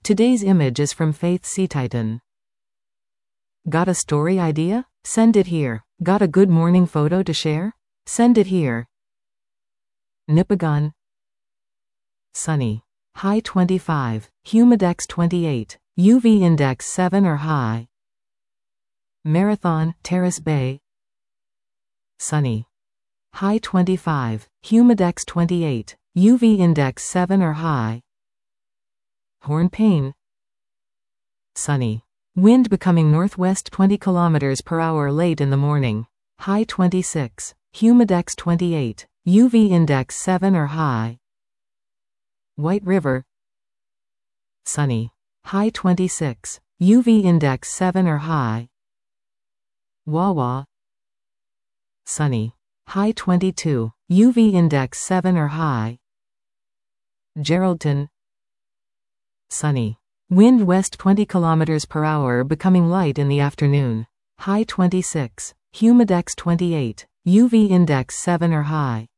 Today's image is from Faith Seatitan. Got a story idea? Send it here. Got a good morning photo to share? Send it here. Nipigon. Sunny. High 25. Humidex 28. UV index 7 or high. Marathon, Terrace Bay. Sunny. High 25. Humidex 28. UV index 7 or high. Hornpain. Sunny. Wind becoming northwest 20 km per hour late in the morning. High 26. Humidex 28. UV index 7 or high. White River. Sunny. High 26. UV index 7 or high. Wawa. Sunny. High 22. UV index 7 or high. Geraldton. Sunny. Wind west 20 km per hour becoming light in the afternoon. High 26. Humidex 28. UV index 7 or high.